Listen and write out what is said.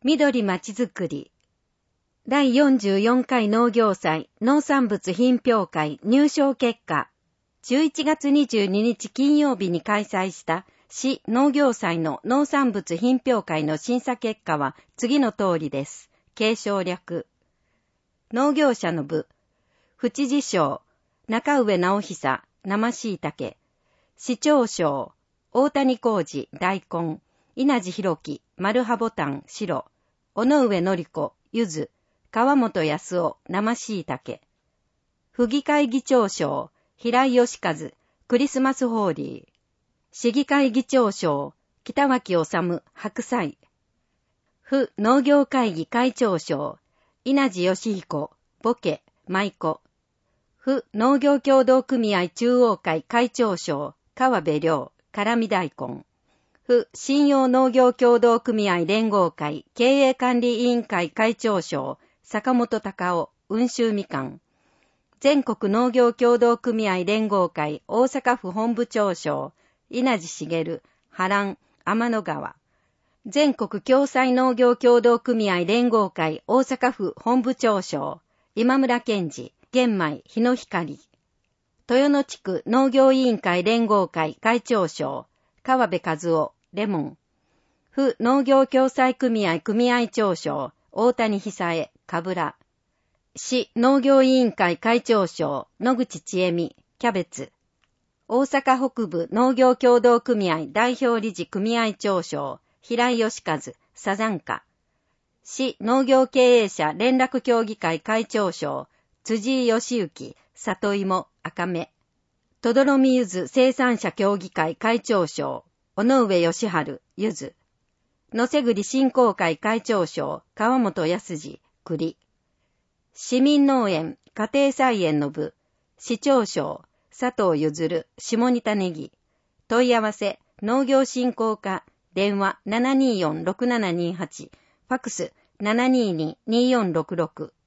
緑まちづくり。第44回農業祭農産物品評会入賞結果。11月22日金曜日に開催した市農業祭の農産物品評会の審査結果は次の通りです。継承略。農業者の部。府知事賞。中上直久、生椎茸。市長賞。大谷浩二、大根。稲地弘樹、丸葉ボタン、白。尾上典子、柚子。川本康夫、生椎茸。府議会議長賞。平井義和、クリスマスホーリー。市議会議長賞。北脇治、白菜。府農業会議会長賞。稲地義彦、ボケ、舞子。府農業協同組合中央会会長賞。川辺良、辛味大根。府信用農業協同組合連合会経営管理委員会会長賞。坂本隆夫、温州みかん。全国農業協同組合連合会大阪府本部長賞。稲地茂、波乱、天の川。全国共済農業協同組合連合会大阪府本部長賞。今村健二、玄米、日の光。豊野地区農業委員会連合会会長賞。川辺和夫、レモン。府農業共済組合組合長賞。大谷久恵、かぶら。市農業委員会会長賞。野口千恵美、キャベツ。大阪北部農業協同組合代表理事組合長賞。平井義和、サザンカ。市農業経営者連絡協議会会長賞。辻井義行、里芋、赤目。とどろみゆず生産者協議会会長賞。尾上義治、ゆず。野瀬栗振興会会長賞。川本康二、栗。市民農園家庭菜園の部。市長賞。佐藤譲、下仁田ネギ。問い合わせ、農業振興課、電話 724-6728、ファクス 722-2466。